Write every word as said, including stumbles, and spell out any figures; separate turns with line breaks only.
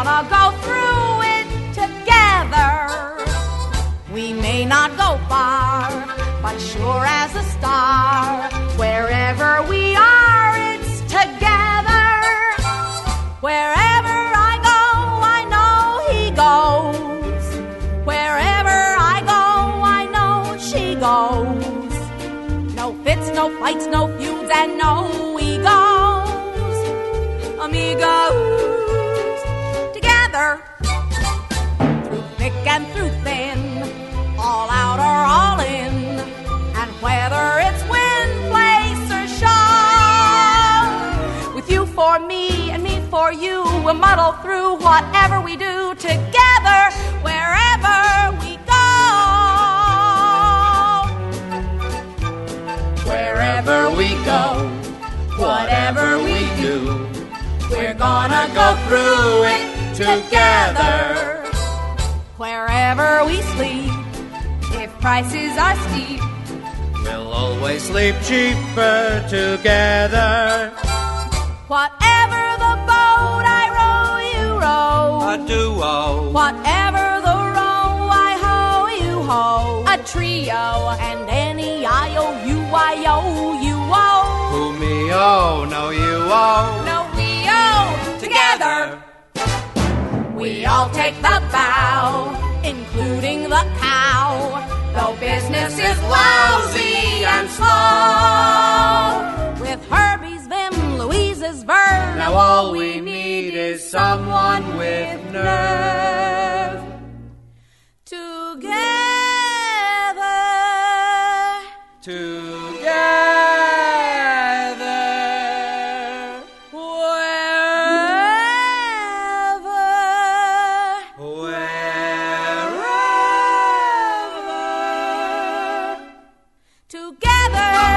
gonna go through it together. We may not go far, but sure as a star, wherever we are, it's together. Wherever I go, I know he goes. Wherever I go, I know she goes. No fits, no fights, no feuds, and no egos. Amigos, together. Through thick and through thin, all out or all in, and whether it's win, place, or show, with you for me and me for you, we'll muddle through whatever we do together, wherever we go.
Wherever we go, whatever we do, we're gonna go through it together.
Wherever we sleep, if prices are steep,
we'll always sleep cheaper together.
Whatever the boat I row, you row.
A duo.
Whatever the row I hoe, you hoe. A trio, and any I O U I O you owe.
Who me oh, no you oh.
No we owe together. We all take the bow, including the cow. Though business is lousy and slow, with Herbie's vim, Louise's verve,
now all we need is someone with nerve.
Together,
together,
wherever,
wherever,
together.